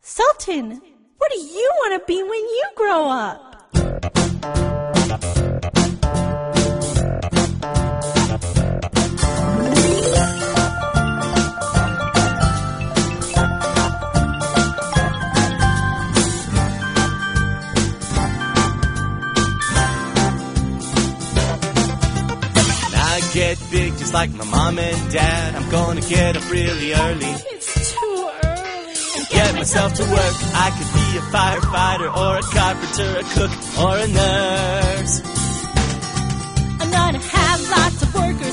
Sultan, what do you want to be when you grow up? Get big just like my mom and dad. I'm gonna get up really early. It's too early. Get myself to work. I could be a firefighter or a carpenter, a cook or a nurse. I'm gonna have lots of workers